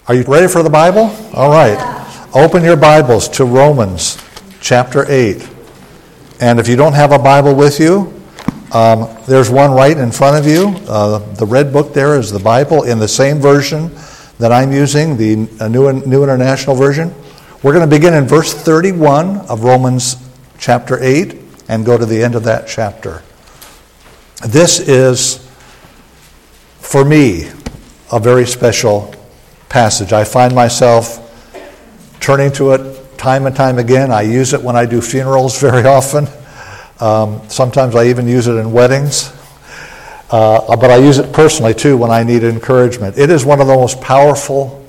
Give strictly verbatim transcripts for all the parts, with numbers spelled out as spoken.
Are you ready for the Bible? All right. Open your Bibles to Romans chapter eight. And if you don't have a Bible with you, um, there's one right in front of you. Uh, the red book there is the Bible in the same version that I'm using, the uh, New, New International Version. We're going to begin in verse thirty-one of Romans chapter eight and go to the end of that chapter. This is, for me, a very special passage. I find myself turning to it time and time again. I use it when I do funerals very often. Um, sometimes I even use it in weddings. Uh, but I use it personally too when I need encouragement. It is one of the most powerful,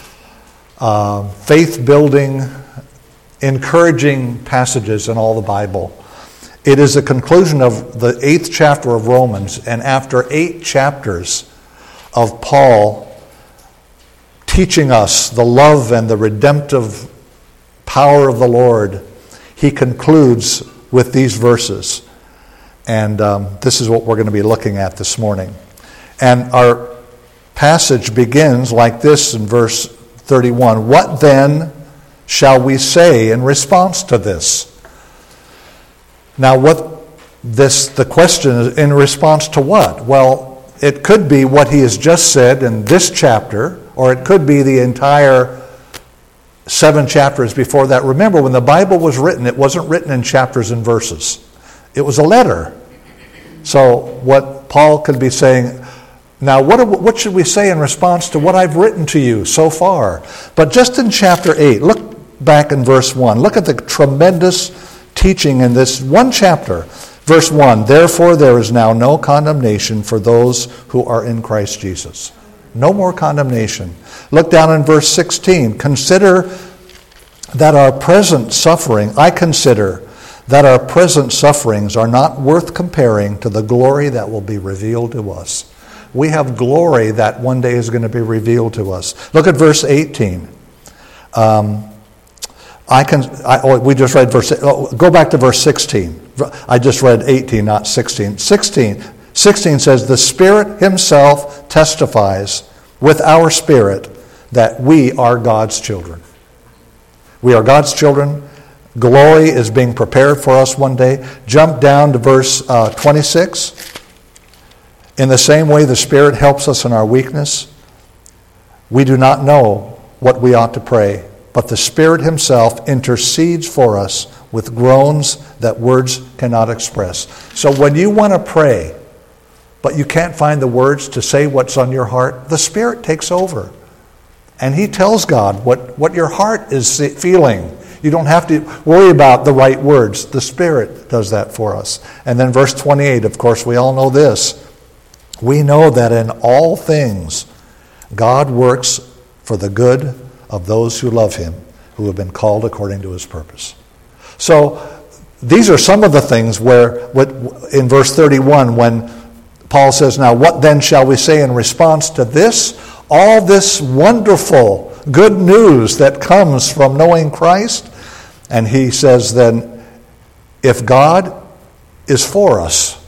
uh, faith-building, encouraging passages in all the Bible. It is the conclusion of the eighth chapter of Romans, and after eight chapters of Paul teaching us the love and the redemptive power of the Lord, he concludes with these verses. And um, this is what we're going to be looking at this morning. And our passage begins like this in verse thirty-one. What then shall we say in response to this? Now, what this the question is, in response to what? Well, it could be what he has just said in this chapter, or it could be the entire seven chapters before that. Remember, when the Bible was written, it wasn't written in chapters and verses. It was a letter. So what Paul could be saying, now what, what should we say in response to what I've written to you so far? But just in chapter eight, look back in verse one. Look at the tremendous teaching in this one chapter. Verse one, therefore there is now no condemnation for those who are in Christ Jesus. No more condemnation. Look down in verse sixteen. Consider that our present suffering, I consider that our present sufferings are not worth comparing to the glory that will be revealed to us. We have glory that one day is going to be revealed to us. Look at verse eighteen. Um, I can. I, oh, we just read verse. Oh, go back to verse sixteen. I just read eighteen, not sixteen. Sixteen. Sixteen says, "The Spirit Himself testifies with our spirit that we are God's children." We are God's children. Glory is being prepared for us one day. Jump down to verse uh, twenty-six. In the same way, the Spirit helps us in our weakness. We do not know what we ought to pray, but the Spirit Himself intercedes for us with groans that words cannot express. So when you want to pray, but you can't find the words to say what's on your heart, the Spirit takes over. And He tells God what, what your heart is feeling. You don't have to worry about the right words. The Spirit does that for us. And then verse twenty-eight, of course, we all know this. We know that in all things God works for the good of those who love Him, who have been called according to His purpose. So these are some of the things where, in verse thirty-one, when Paul says, now what then shall we say in response to this? All this wonderful good news that comes from knowing Christ. And he says then, if God is for us,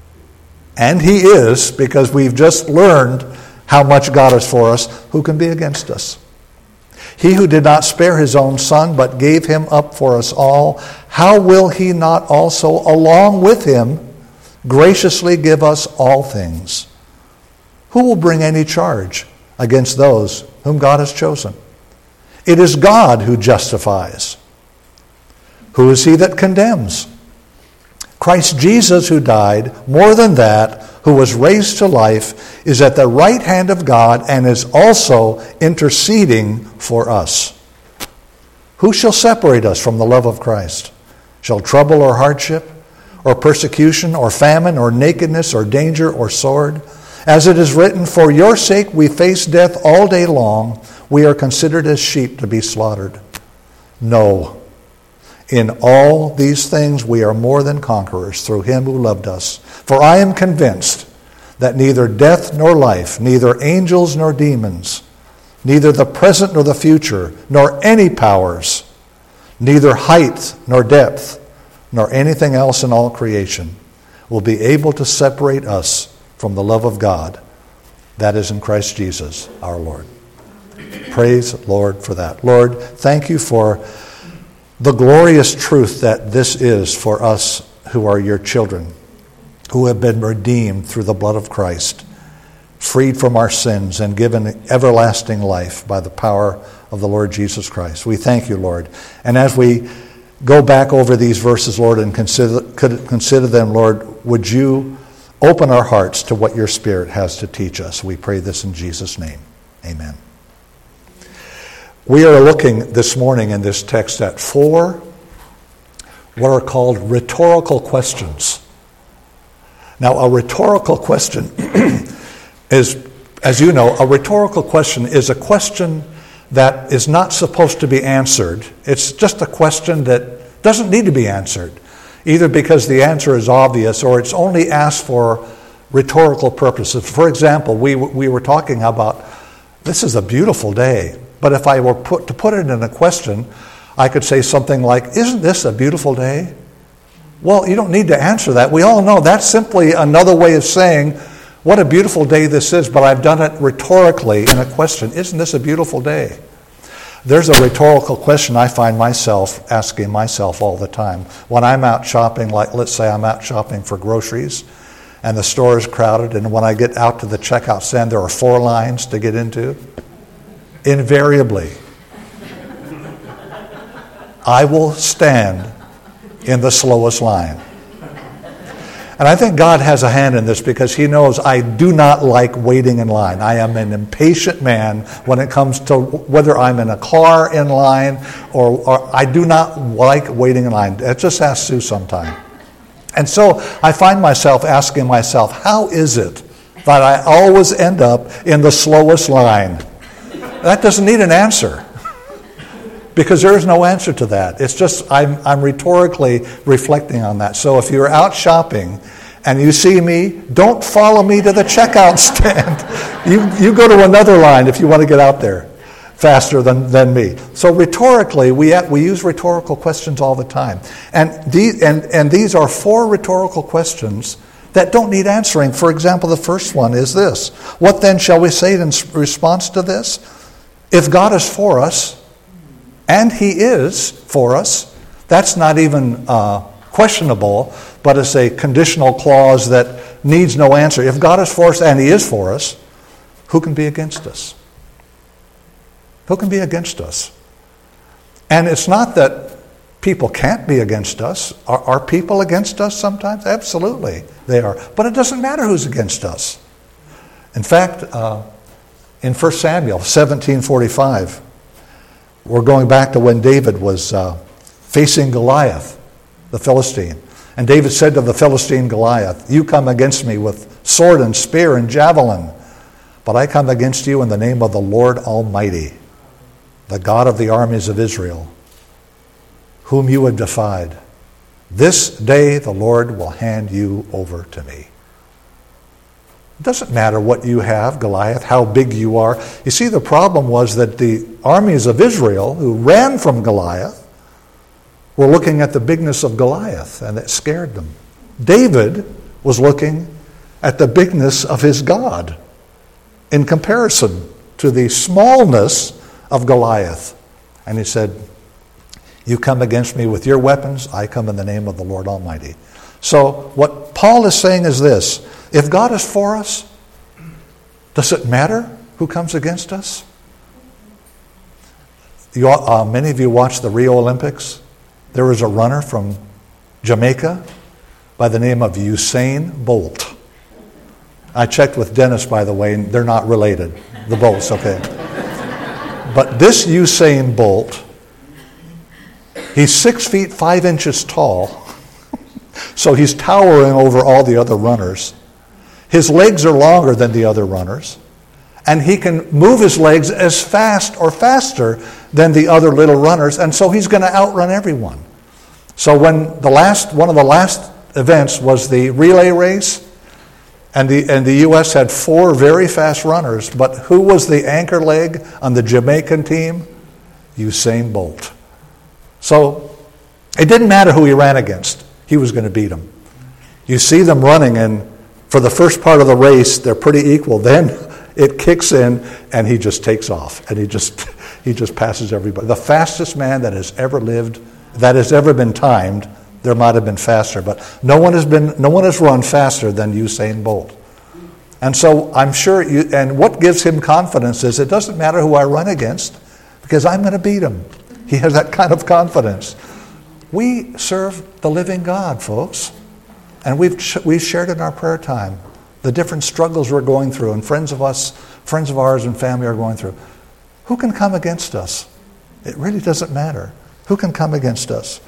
and He is, because we've just learned how much God is for us, who can be against us? He who did not spare His own Son, but gave Him up for us all, how will He not also, along with Him, graciously give us all things? Who will bring any charge against those whom God has chosen? It is God who justifies. Who is he that condemns? Christ Jesus, who died, more than that, who was raised to life, is at the right hand of God and is also interceding for us. Who shall separate us from the love of Christ? Shall trouble or hardship, or persecution, or famine, or nakedness, or danger, or sword? As it is written, for your sake we face death all day long. We are considered as sheep to be slaughtered. No. In all these things we are more than conquerors through Him who loved us. For I am convinced that neither death nor life, neither angels nor demons, neither the present nor the future, nor any powers, neither height nor depth, nor anything else in all creation will be able to separate us from the love of God that is in Christ Jesus our Lord. Praise praise, Lord, for that. Lord, thank you for the glorious truth that this is for us who are your children, who have been redeemed through the blood of Christ, freed from our sins and given everlasting life by the power of the Lord Jesus Christ. We thank you, Lord. And as we go back over these verses, Lord, and consider, consider them, Lord, would you open our hearts to what your Spirit has to teach us? We pray this in Jesus' name. Amen. We are looking this morning in this text at four what are called rhetorical questions. Now, a rhetorical question is, as you know, a rhetorical question is a question that is not supposed to be answered. It's just a question that doesn't need to be answered, either because the answer is obvious or it's only asked for rhetorical purposes. For example, we we were talking about, this is a beautiful day, but if I were put to put it in a question, I could say something like, isn't this a beautiful day? Well, you don't need to answer that. We all know that's simply another way of saying what a beautiful day this is, but I've done it rhetorically in a question. Isn't this a beautiful day? There's a rhetorical question I find myself asking myself all the time. When I'm out shopping, like let's say I'm out shopping for groceries, and the store is crowded, and when I get out to the checkout stand, there are four lines to get into. Invariably, I will stand in the slowest line. And I think God has a hand in this because he knows I do not like waiting in line. I am an impatient man when it comes to whether I'm in a car in line or, or I do not like waiting in line. Just ask Sue sometime. And so I find myself asking myself, how is it that I always end up in the slowest line? That doesn't need an answer. Because there is no answer to that. It's just I'm, I'm rhetorically reflecting on that. So if you're out shopping and you see me, don't follow me to the checkout stand. You you go to another line if you want to get out there faster than, than me. So rhetorically, we we use rhetorical questions all the time. And, the, and, and these are four rhetorical questions that don't need answering. For example, the first one is this. What then shall we say in response to this? If God is for us, and he is for us, that's not even uh, questionable, but it's a conditional clause that needs no answer. If God is for us and he is for us, who can be against us? Who can be against us? And it's not that people can't be against us. Are, are people against us sometimes? Absolutely, they are. But it doesn't matter who's against us. In fact, uh, in First Samuel seventeen forty-five, we're going back to when David was uh, facing Goliath, the Philistine. And David said to the Philistine Goliath, you come against me with sword and spear and javelin, but I come against you in the name of the Lord Almighty, the God of the armies of Israel, whom you have defied. This day the Lord will hand you over to me. It doesn't matter what you have, Goliath, how big you are. You see, the problem was that the armies of Israel who ran from Goliath were looking at the bigness of Goliath, and it scared them. David was looking at the bigness of his God in comparison to the smallness of Goliath. And he said, you come against me with your weapons, I come in the name of the Lord Almighty. So what Paul is saying is this. If God is for us, does it matter who comes against us? You, uh, many of you watched the Rio Olympics. There was a runner from Jamaica by the name of Usain Bolt. I checked with Dennis, by the way, and they're not related. The Bolts, okay. But this Usain Bolt, he's six feet five inches tall, so he's towering over all the other runners. His legs are longer than the other runners, and he can move his legs as fast or faster than the other little runners, and so he's going to outrun everyone. So when the last one of the last events was the relay race, and the and the U S had four very fast runners, but who was the anchor leg on the Jamaican team? Usain Bolt. So it didn't matter who he ran against. He was going to beat him. You see them running, and for the first part of the race, they're pretty equal. Then, it kicks in, and he just takes off, and he just he just passes everybody. The fastest man that has ever lived, that has ever been timed, there might have been faster, but no one has been no one has run faster than Usain Bolt. And so I'm sure you, and what gives him confidence is it doesn't matter who I run against, because I'm going to beat him. He has that kind of confidence. We serve the living God, folks. And we've we've shared in our prayer time the different struggles we're going through, and friends of us, friends of ours and family are going through. Who can come against us? It really doesn't matter. Who can come against us?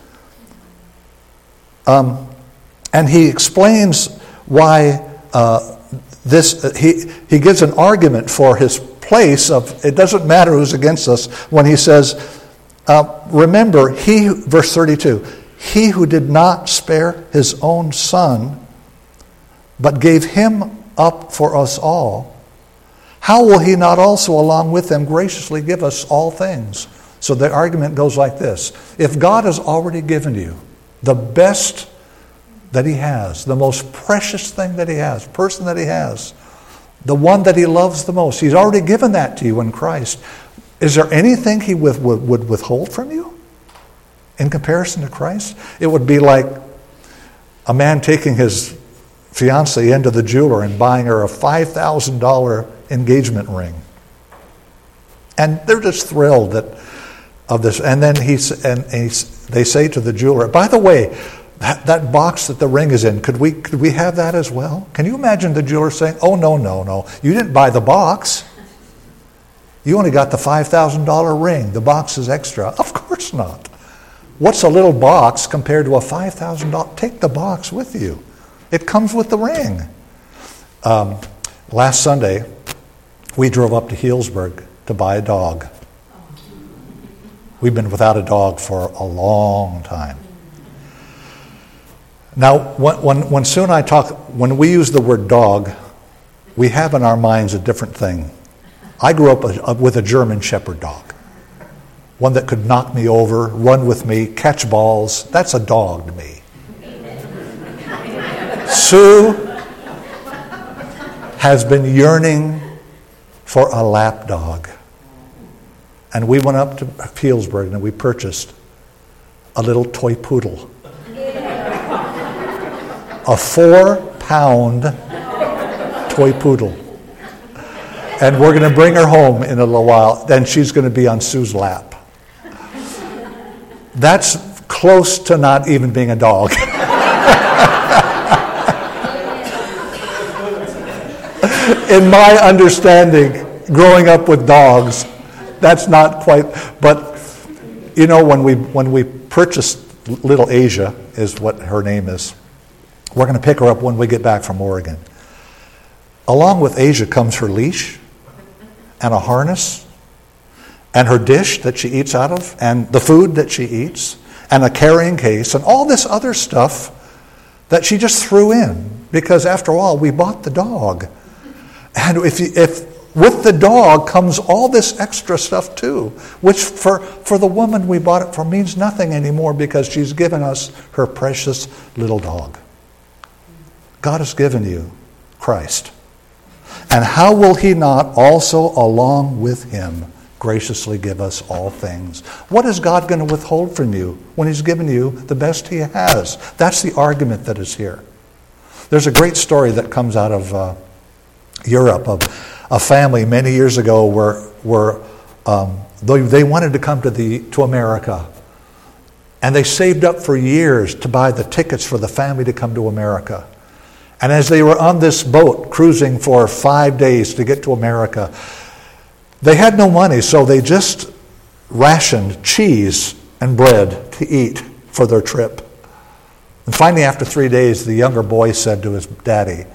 Um, and he explains why uh, this. Uh, he he gives an argument for his place of it doesn't matter who's against us when he says, uh, remember, he verse thirty-two. He who did not spare his own son, but gave him up for us all, how will he not also along with him graciously give us all things? So the argument goes like this. If God has already given you the best that he has, the most precious thing that he has, person that he has, the one that he loves the most, he's already given that to you in Christ. Is there anything he would, would, would withhold from you? In comparison to Christ, it would be like a man taking his fiancée into the jeweler and buying her a five thousand dollars engagement ring. And they're just thrilled that of this. And then he's, and he's, they say to the jeweler, by the way, that, that box that the ring is in, could we, could we have that as well? Can you imagine the jeweler saying, oh, no, no, no, you didn't buy the box. You only got the five thousand dollars ring. The box is extra. Of course not. What's a little box compared to a five thousand dollars? Take the box with you. It comes with the ring. Um, last Sunday, we drove up to Healdsburg to buy a dog. We've been without a dog for a long time. Now, when, when, when Sue and I talk, when we use the word dog, we have in our minds a different thing. I grew up a, a, with a German Shepherd dog. One that could knock me over, run with me, catch balls. That's a dog to me. Sue has been yearning for a lap dog. And we went up to Healdsburg and we purchased a little toy poodle. A four-pound toy poodle. And we're going to bring her home in a little while. Then she's going to be on Sue's lap. That's close to not even being a dog. In my understanding, growing up with dogs, that's not quite. But you know, when we when we purchased little Asia, is what her name is. We're going to pick her up when we get back from Oregon. Along with Asia comes her leash and a harness, and her dish that she eats out of, and the food that she eats, and a carrying case, and all this other stuff that she just threw in, because after all, we bought the dog. And if, you, if with the dog comes all this extra stuff too, which for, for the woman we bought it for means nothing anymore, because she's given us her precious little dog. God has given you Christ. And how will he not also, along with him, graciously give us all things? What is God going to withhold from you when he's given you the best he has? That's the argument that is here. There's a great story that comes out of uh, Europe of a family many years ago where, where um, they, they wanted to come to, the, to America. And they saved up for years to buy the tickets for the family to come to America. And as they were on this boat cruising for five days to get to America, they had no money, so they just rationed cheese and bread to eat for their trip. And finally, after three days, the younger boy said to his daddy,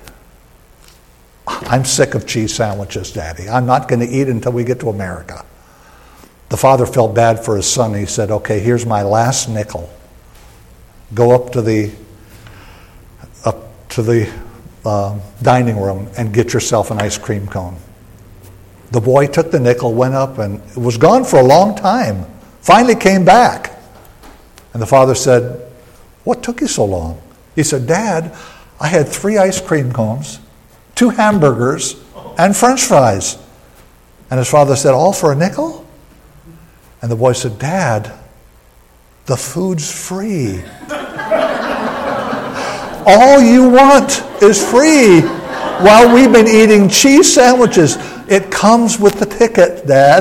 I'm sick of cheese sandwiches, Daddy. I'm not going to eat until we get to America. The father felt bad for his son. He said, okay, here's my last nickel. Go up to the up to the uh, dining room and get yourself an ice cream cone. The boy took the nickel, went up, and it was gone for a long time. Finally came back. And the father said, what took you so long? He said, Dad, I had three ice cream cones, two hamburgers, and French fries. And his father said, all for a nickel? And the boy said, Dad, the food's free. All you want is free while we've been eating cheese sandwiches. It comes with the ticket, Dad.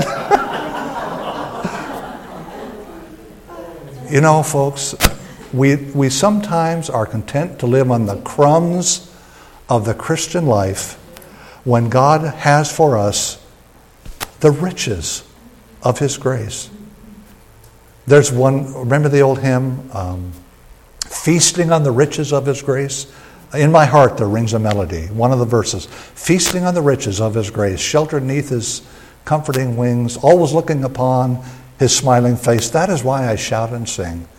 You know, folks, we, we sometimes are content to live on the crumbs of the Christian life when God has for us the riches of His grace. There's one, remember the old hymn, um, Feasting on the Riches of His Grace? In my heart there rings a melody, one of the verses. Feasting on the riches of His grace, sheltered neath His comforting wings, always looking upon His smiling face. That is why I shout and sing.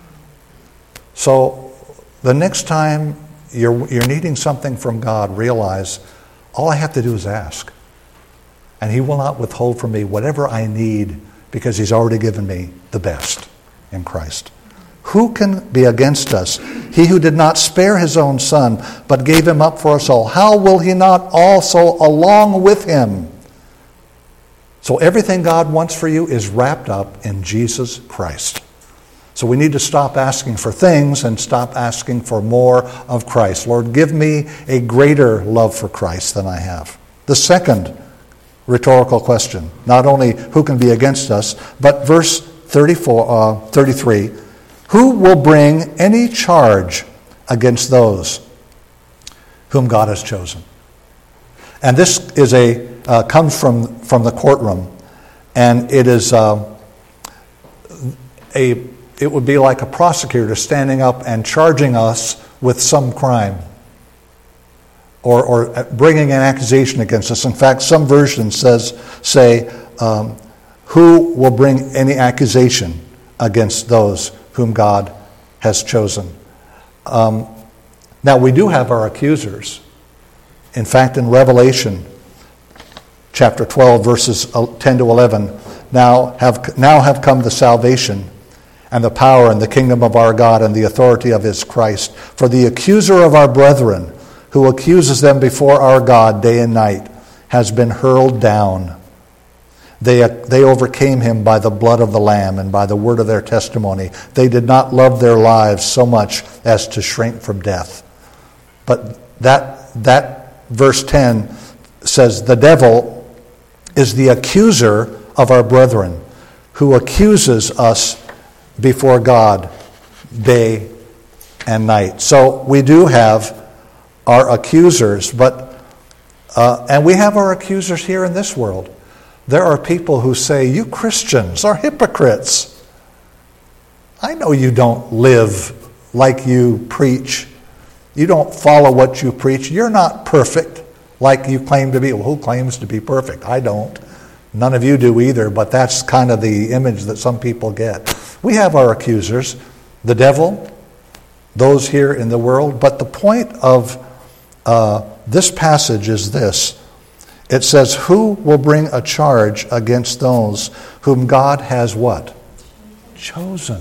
So the next time you're, you're needing something from God, realize all I have to do is ask. And He will not withhold from me whatever I need, because He's already given me the best in Christ. Who can be against us? He who did not spare His own Son, but gave Him up for us all. How will He not also along with Him? So everything God wants for you is wrapped up in Jesus Christ. So we need to stop asking for things and stop asking for more of Christ. Lord, give me a greater love for Christ than I have. The second rhetorical question, not only who can be against us, but verse thirty-four, uh, thirty-three, who will bring any charge against those whom God has chosen? And this is a uh, comes from, from the courtroom, and it is uh, a it would be like a prosecutor standing up and charging us with some crime, or, or bringing an accusation against us. In fact, some versions says say, um, "Who will bring any accusation against those whom God has chosen?" Um, now, we do have our accusers. In fact, in Revelation chapter twelve, verses ten to eleven, now have now have come the salvation and the power and the kingdom of our God and the authority of His Christ. For the accuser of our brethren, who accuses them before our God day and night, has been hurled down. They, they overcame him by the blood of the Lamb and by the word of their testimony. They did not love their lives so much as to shrink from death. But that, that verse ten says, the devil is the accuser of our brethren, who accuses us before God day and night. So we do have our accusers, but uh, and we have our accusers here in this world. There are people who say, you Christians are hypocrites. I know you don't live like you preach. You don't follow what you preach. You're not perfect like you claim to be. Well, who claims to be perfect? I don't. None of you do either, but that's kind of the image that some people get. We have our accusers, the devil, those here in the world. But the point of uh, this passage is this. It says, who will bring a charge against those whom God has what? Chosen.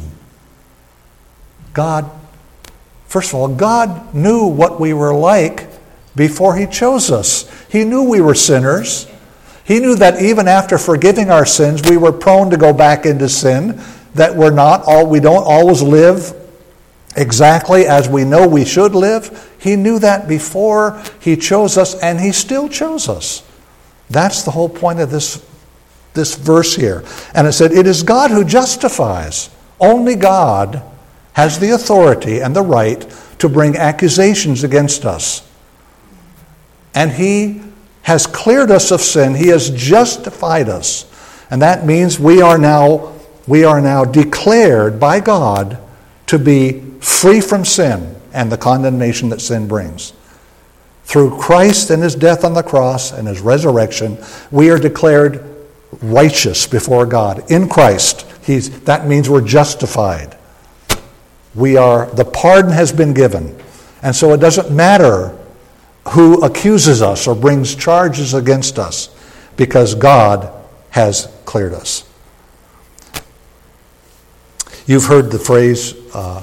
God, first of all, God knew what we were like before He chose us. He knew we were sinners. He knew that even after forgiving our sins, we were prone to go back into sin, that we're not all, we don't always live exactly as we know we should live. He knew that before He chose us, and He still chose us. That's the whole point of this, this verse here. And it said, it is God who justifies. Only God has the authority and the right to bring accusations against us. And He has cleared us of sin. He has justified us. And that means we are now, we are now declared by God to be free from sin and the condemnation that sin brings. Through Christ and His death on the cross and His resurrection, we are declared righteous before God. In Christ, He's, that means we're justified. We are, the pardon has been given. And so it doesn't matter who accuses us or brings charges against us, because God has cleared us. You've heard the phrase, uh,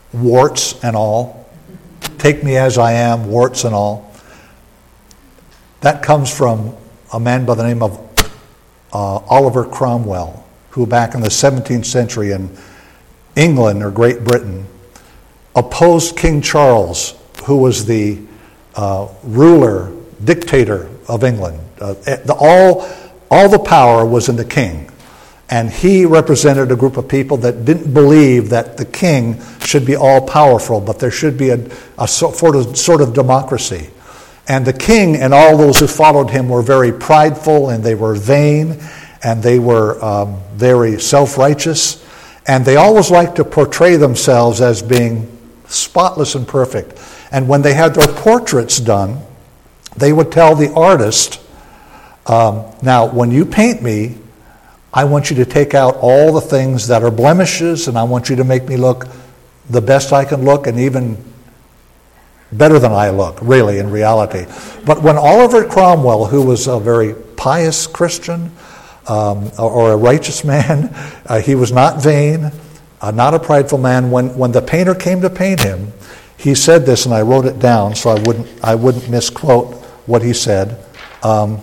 warts and all. Take me as I am, warts and all. That comes from a man by the name of uh, Oliver Cromwell, who back in the seventeenth century in England or Great Britain opposed King Charles, who was the uh, ruler, dictator of England. Uh, the, all, all the power was in the king. And he represented a group of people that didn't believe that the king should be all-powerful, but there should be a, a sort of, sort of democracy. And the king and all those who followed him were very prideful, and they were vain, and they were um, very self-righteous. And they always liked to portray themselves as being spotless and perfect. And when they had their portraits done, they would tell the artist, um, now, when you paint me, I want you to take out all the things that are blemishes, and I want you to make me look the best I can look, and even better than I look, really, in reality. But when Oliver Cromwell, who was a very pious Christian um, or a righteous man, uh, he was not vain, uh, not a prideful man. When when the painter came to paint him, he said this, and I wrote it down so I wouldn't I wouldn't misquote what he said. Um,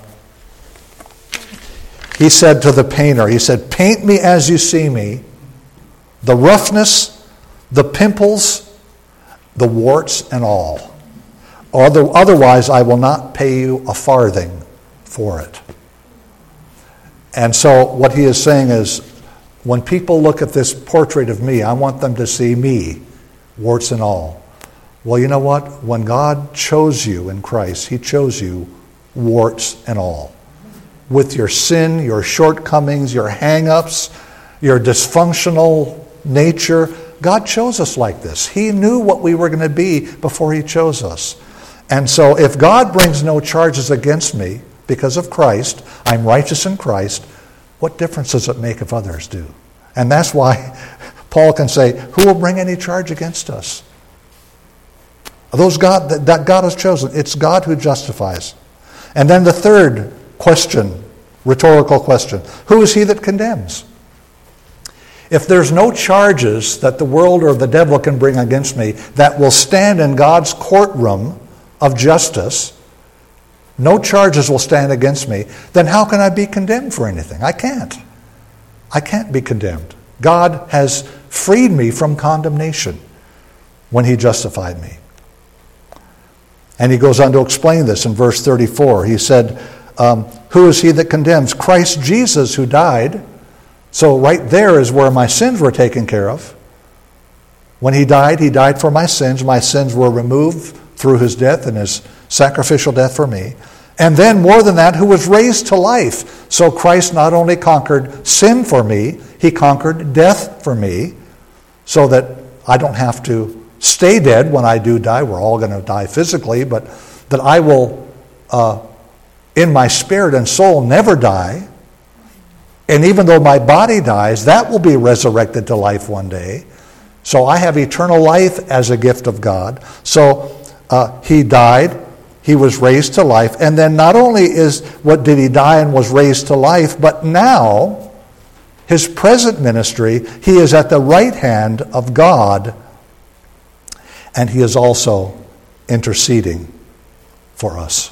He said to the painter, he said, "Paint me as you see me, the roughness, the pimples, the warts and all. Otherwise, I will not pay you a farthing for it." And so what he is saying is, when people look at this portrait of me, I want them to see me, warts and all. Well, you know what? When God chose you in Christ, he chose you warts and all. With your sin, your shortcomings, your hang-ups, your dysfunctional nature. God chose us like this. He knew what we were going to be before he chose us. And so if God brings no charges against me because of Christ, I'm righteous in Christ, what difference does it make if others do? And that's why Paul can say, who will bring any charge against us? Those God that God has chosen. It's God who justifies. And then the third question, rhetorical question. Who is he that condemns? If there's no charges that the world or the devil can bring against me that will stand in God's courtroom of justice, no charges will stand against me, then how can I be condemned for anything? I can't. I can't be condemned. God has freed me from condemnation when he justified me. And he goes on to explain this in verse thirty-four. He said, Um, who is he that condemns? Christ Jesus, who died. So right there is where my sins were taken care of. When he died, he died for my sins. My sins were removed through his death and his sacrificial death for me. And then more than that, who was raised to life. So Christ not only conquered sin for me, he conquered death for me, so that I don't have to stay dead when I do die. We're all going to die physically, but that I will uh, in my spirit and soul never die. And even though my body dies, that will be resurrected to life one day. So I have eternal life as a gift of God. So uh, he died, he was raised to life, and then not only is what did he die and was raised to life, but now his present ministry, he is at the right hand of God, and he is also interceding for us.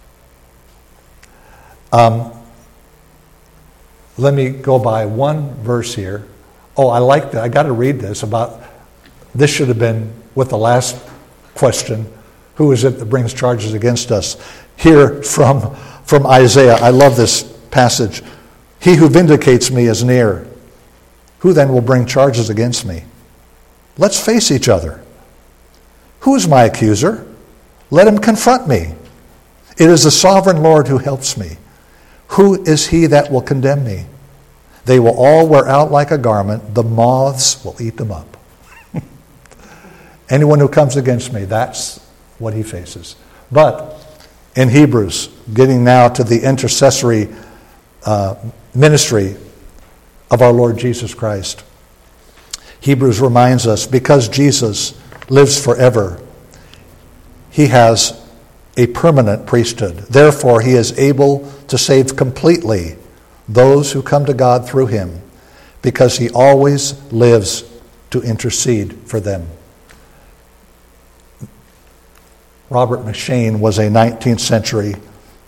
Um, let me go by one verse here. Oh, I like that. I got to read this about, this should have been with the last question. Who is it that brings charges against us? Here from, from Isaiah. I love this passage. He who vindicates me is near. Who then will bring charges against me? Let's face each other. Who is my accuser? Let him confront me. It is the sovereign Lord who helps me. Who is he that will condemn me? They will all wear out like a garment. The moths will eat them up. Anyone who comes against me, that's what he faces. But in Hebrews, getting now to the intercessory uh, ministry of our Lord Jesus Christ, Hebrews reminds us, because Jesus lives forever, he has a permanent priesthood. Therefore, he is able to save completely those who come to God through him, because he always lives to intercede for them. Robert McCheyne was a nineteenth century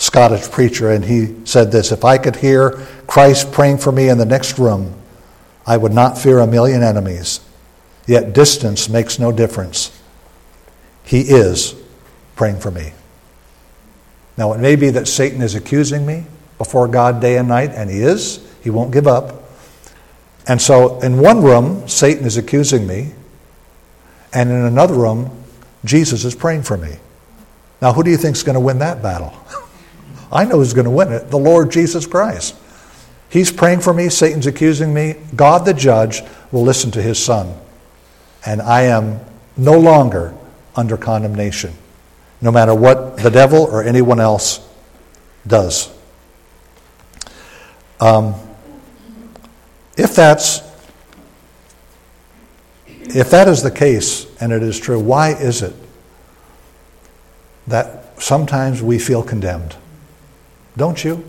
Scottish preacher, and he said this: if I could hear Christ praying for me in the next room, I would not fear a million enemies. Yet distance makes no difference. He is praying for me. Now, it may be that Satan is accusing me before God day and night, and he is. He won't give up. And so in one room, Satan is accusing me, and in another room, Jesus is praying for me. Now, who do you think is going to win that battle? I know who's going to win it: the Lord Jesus Christ. He's praying for me, Satan's accusing me. God the judge will listen to his Son. And I am no longer under condemnation, no matter what the devil or anyone else does. Um, if that's if that is the case, and it is true, why is it that sometimes we feel condemned? Don't you?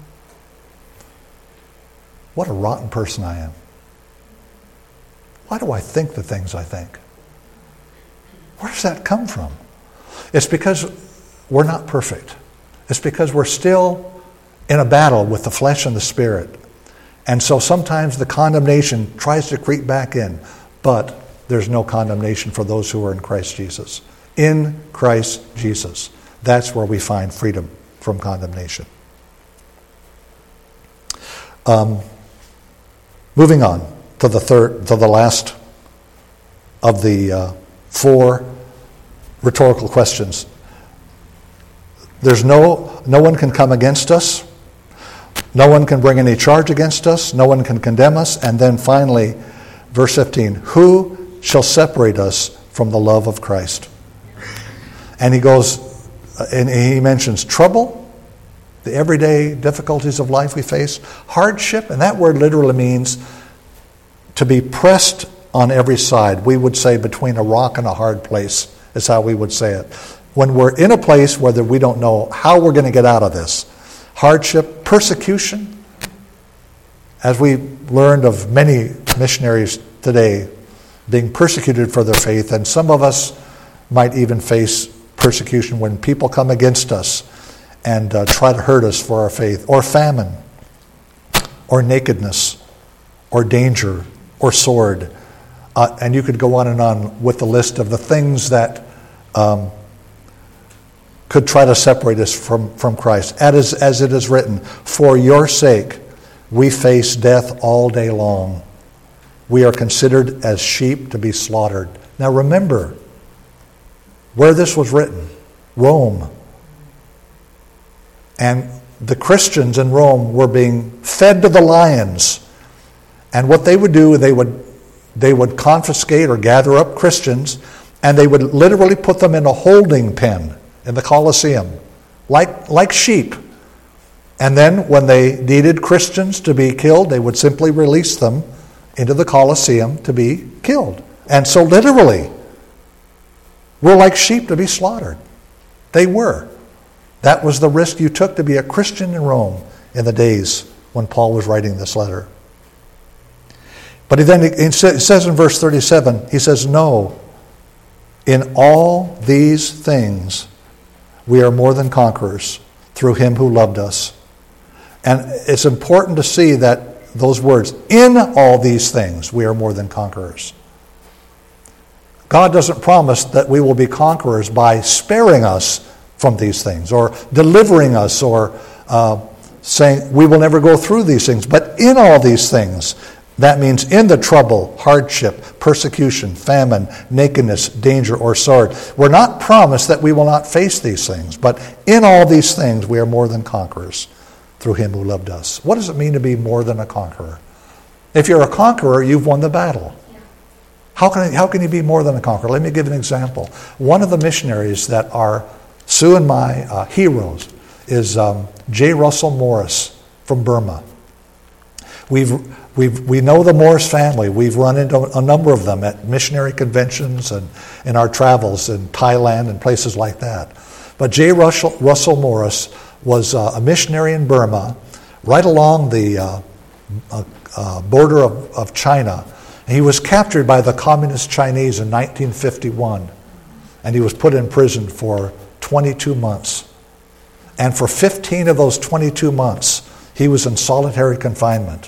What a rotten person I am. Why do I think the things I think? Where does that come from? It's because we're not perfect. It's because we're still in a battle with the flesh and the spirit. And so sometimes the condemnation tries to creep back in, but there's no condemnation for those who are in Christ Jesus. In Christ Jesus. That's where we find freedom from condemnation. Um, moving on to the third, to the last of the uh, four rhetorical questions. There's no, no one can come against us. No one can bring any charge against us. No one can condemn us. And then finally, verse fifteen, who shall separate us from the love of Christ? And he goes, and he mentions trouble, the everyday difficulties of life we face, hardship, and that word literally means to be pressed on every side. We would say between a rock and a hard place is how we would say it. When we're in a place where we don't know how we're going to get out of this. Hardship, persecution. As we learned of many missionaries today being persecuted for their faith, and some of us might even face persecution when people come against us and uh, try to hurt us for our faith, or famine, or nakedness, or danger, or sword. Uh, and you could go on and on with the list of the things that um, could try to separate us from, from Christ. As, as it is written, for your sake we face death all day long. We are considered as sheep to be slaughtered. Now remember where this was written, Rome. And the Christians in Rome were being fed to the lions. And what they would do, they would they would confiscate or gather up Christians, and they would literally put them in a holding pen in the Colosseum, like, like sheep. And then when they needed Christians to be killed, they would simply release them into the Colosseum to be killed. And so literally, we're like sheep to be slaughtered. They were. That was the risk you took to be a Christian in Rome in the days when Paul was writing this letter. But he then he says in verse thirty-seven, he says, no, in all these things we are more than conquerors through him who loved us. And it's important to see that those words, in all these things we are more than conquerors. God doesn't promise that we will be conquerors by sparing us from these things, or delivering us, or uh, saying we will never go through these things. But in all these things, that means in the trouble, hardship, persecution, famine, nakedness, danger, or sword. We're not promised that we will not face these things, but in all these things we are more than conquerors through him who loved us. What does it mean to be more than a conqueror? If you're a conqueror, you've won the battle. How can, how can you be more than a conqueror? Let me give an example. One of the missionaries that are Sue and my uh, heroes is um, J. Russell Morris from Burma. We've, we've, we know the Morris family. We've run into a number of them at missionary conventions and in our travels in Thailand and places like that. But J. Russell, Russell Morris was uh, a missionary in Burma, right along the uh, uh, uh, border of, of China. And he was captured by the Communist Chinese in nineteen fifty-one, and he was put in prison for twenty-two months. And for fifteen of those twenty-two months, he was in solitary confinement.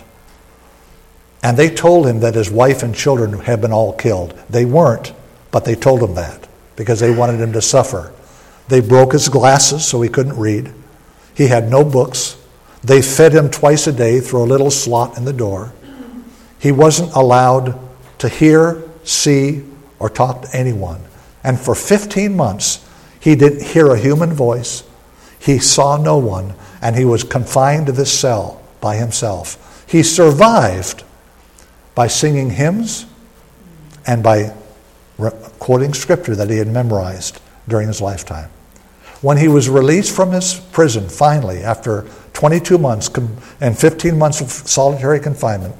And they told him that his wife and children had been all killed. They weren't, but they told him that because they wanted him to suffer. They broke his glasses so he couldn't read. He had no books. They fed him twice a day through a little slot in the door. He wasn't allowed to hear, see, or talk to anyone. And for fifteen months, he didn't hear a human voice. He saw no one, and he was confined to this cell by himself. He survived by singing hymns and by re- quoting scripture that he had memorized during his lifetime. When he was released from his prison, finally, after twenty-two months and fifteen months of solitary confinement,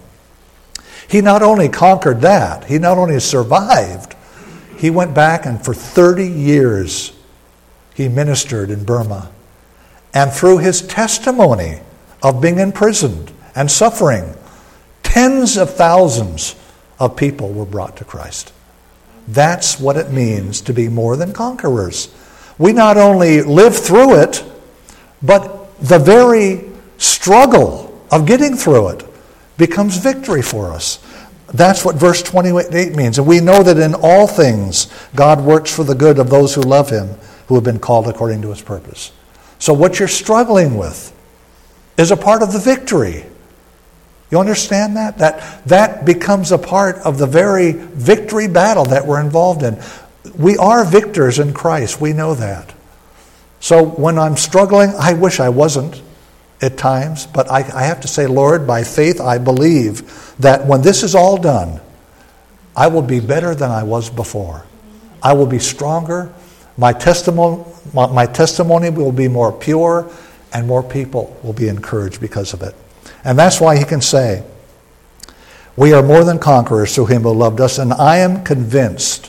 he not only conquered that, he not only survived, he went back and for thirty years he ministered in Burma. And through his testimony of being imprisoned and suffering, tens of thousands of people were brought to Christ. That's what it means to be more than conquerors. We not only live through it, but the very struggle of getting through it becomes victory for us. That's what verse twenty-eight means. And we know that in all things God works for the good of those who love him, who have been called according to his purpose. So what you're struggling with is a part of the victory. You understand that? That that becomes a part of the very victory battle that we're involved in. We are victors in Christ. We know that. So when I'm struggling, I wish I wasn't at times, but I, I have to say, Lord, by faith I believe that when this is all done, I will be better than I was before. I will be stronger. My testimony, my, my testimony will be more pure, and more people will be encouraged because of it. And that's why he can say, we are more than conquerors through him who loved us, and I am convinced.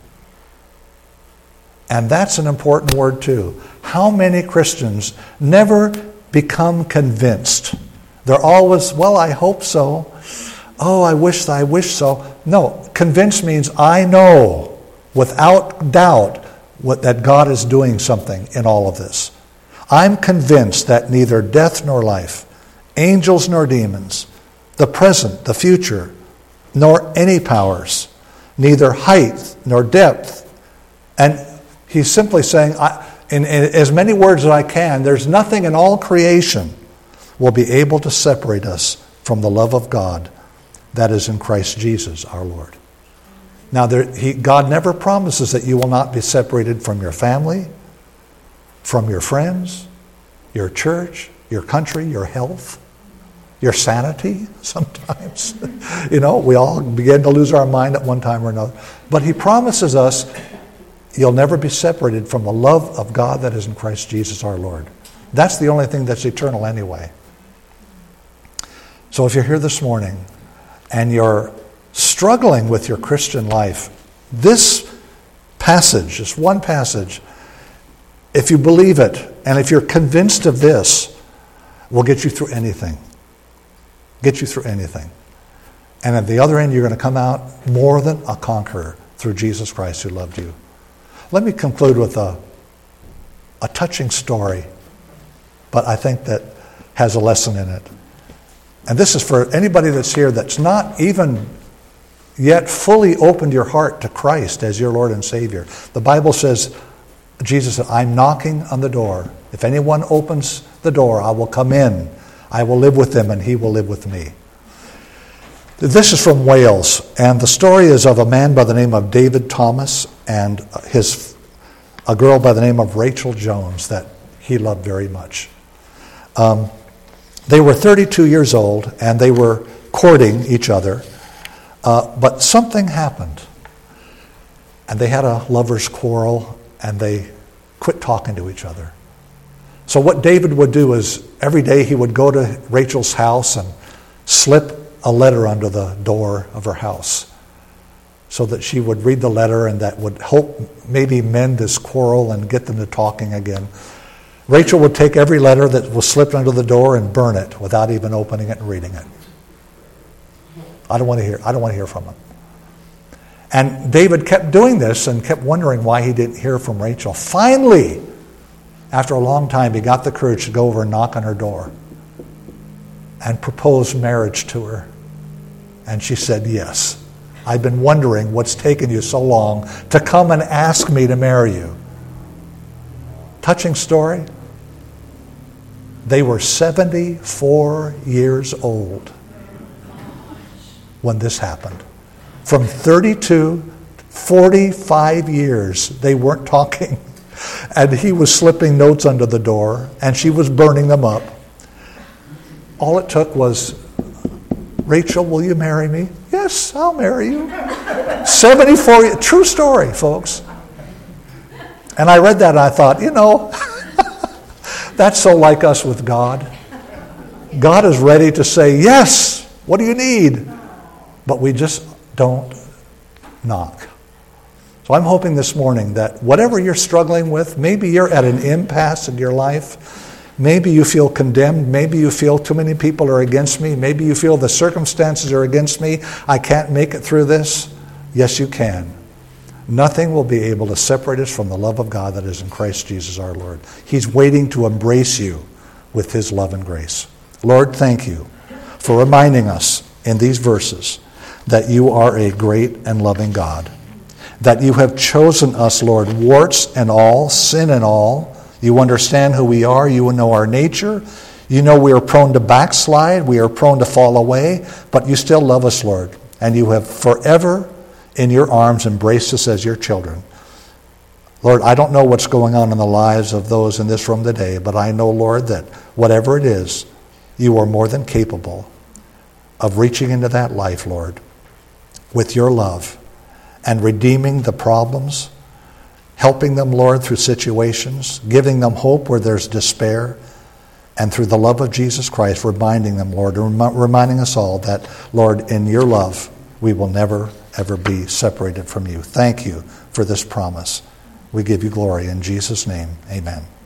And that's an important word too. How many Christians never become convinced? They're always, well, I hope so. Oh, I wish, I wish so. No, convinced means I know without doubt what, that God is doing something in all of this. I'm convinced that neither death nor life, angels nor demons, the present, the future, nor any powers, neither height nor depth. And he's simply saying, I, in, in as many words as I can, there's nothing in all creation will be able to separate us from the love of God that is in Christ Jesus our Lord. Now, there, he, God never promises that you will not be separated from your family, from your friends, your church, your country, your health, your sanity sometimes. You know, we all begin to lose our mind at one time or another. But he promises us you'll never be separated from the love of God that is in Christ Jesus our Lord. That's the only thing that's eternal anyway. So if you're here this morning and you're struggling with your Christian life, this passage, this one passage, if you believe it and if you're convinced of this, will get you through anything. Get you through anything. And at the other end, you're going to come out more than a conqueror through Jesus Christ who loved you. Let me conclude with a, a touching story, but I think that has a lesson in it. And this is for anybody that's here that's not even yet fully opened your heart to Christ as your Lord and Savior. The Bible says, Jesus said, I'm knocking on the door. If anyone opens the door, I will come in. I will live with them and he will live with me. This is from Wales, and the story is of a man by the name of David Thomas and his a girl by the name of Rachel Jones that he loved very much. Um, they were thirty-two years old and they were courting each other, uh, but something happened. And they had a lover's quarrel and they quit talking to each other. So what David would do is every day he would go to Rachel's house and slip a letter under the door of her house so that she would read the letter and that would help maybe mend this quarrel and get them to talking again. Rachel would take every letter that was slipped under the door and burn it without even opening it and reading it. I don't want to hear, I don't want to hear from him. And David kept doing this and kept wondering why he didn't hear from Rachel. Finally, After a long time, he got the courage to go over and knock on her door and propose marriage to her. And she said, yes. I've been wondering what's taken you so long to come and ask me to marry you. Touching story. They were seventy-four years old when this happened. From thirty-two, forty-five years, they weren't talking. And he was slipping notes under the door, and she was burning them up. All it took was, Rachel, will you marry me? Yes, I'll marry you. seventy-four, true story, folks. And I read that and I thought, you know, that's so like us with God. God is ready to say, yes, what do you need? But we just don't knock. So I'm hoping this morning that whatever you're struggling with, maybe you're at an impasse in your life. Maybe you feel condemned. Maybe you feel too many people are against me. Maybe you feel the circumstances are against me. I can't make it through this. Yes, you can. Nothing will be able to separate us from the love of God that is in Christ Jesus our Lord. He's waiting to embrace you with his love and grace. Lord, thank you for reminding us in these verses that you are a great and loving God. That you have chosen us, Lord, warts and all, sin and all. You understand who we are. You know our nature. You know we are prone to backslide. We are prone to fall away. But you still love us, Lord. And you have forever in your arms embraced us as your children. Lord, I don't know what's going on in the lives of those in this room today, but I know, Lord, that whatever it is, you are more than capable of reaching into that life, Lord, with your love and redeeming the problems, helping them, Lord, through situations, giving them hope where there's despair, and through the love of Jesus Christ, reminding them, Lord, rem- reminding us all that, Lord, in your love, we will never, ever be separated from you. Thank you for this promise. We give you glory in Jesus' name. Amen.